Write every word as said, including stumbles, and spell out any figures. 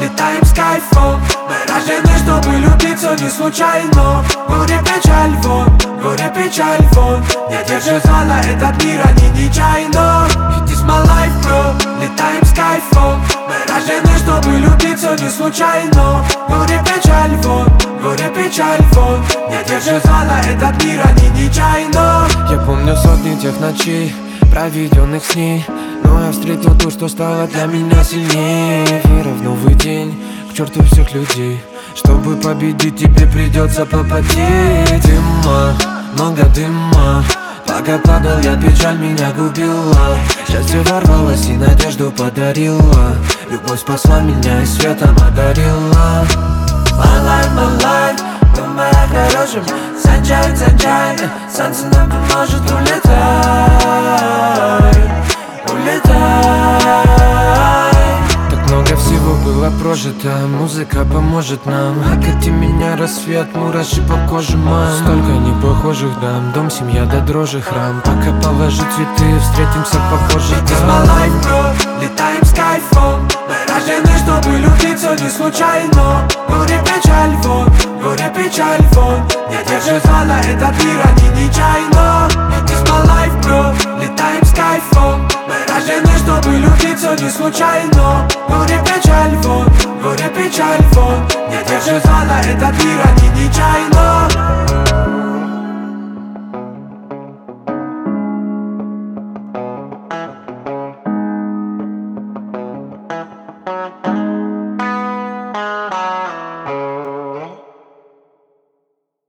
летаем с кайфом. Мы рождены, чтобы любиться не случайно. Горе, печаль, вон, горе, печаль, вон. Не держи зла, этот мир, они нечаянно. It is my life, bro, летаем с кайфом. Мы рождены, чтобы любиться не случайно. Горе, печаль, вон, горе, печаль, вон. Не держи зла, этот мир, они нечаянно. Я помню сотни тех ночей, проведенных с ней, но я встретил то, что стало для меня сильнее. Вера в новый день, к черту всех людей. Чтобы победить, тебе придется попотеть. Дыма, много дыма. Пока падал я, печаль меня губила. Счастье ворвалось и надежду подарила. Любовь спасла меня и светом одарила. My life, my life, думай о хорошем. Санджай, санджай, солнце нам поможет. Улетай, улетай. Так много всего было прожито, музыка поможет нам. Окати меня, рассвет, мураши по коже, мам. Столько непохожих дам, дом, семья до дрожи, храм. Пока положи цветы, встретимся попозже. It is my life, bro, летаем с кайфом. Мы рождены, чтобы любиться не случайно. Горе, печаль, вон, горе, печаль, вон. Не держи зла, этот мир, они нечаянно. It is my life, bro, летаем с кайфом. Мы рождены, чтобы любиться не случайно. Горе, печаль, вон, горе, печаль, вон. Не держи зла, этот мир, они нечаянно.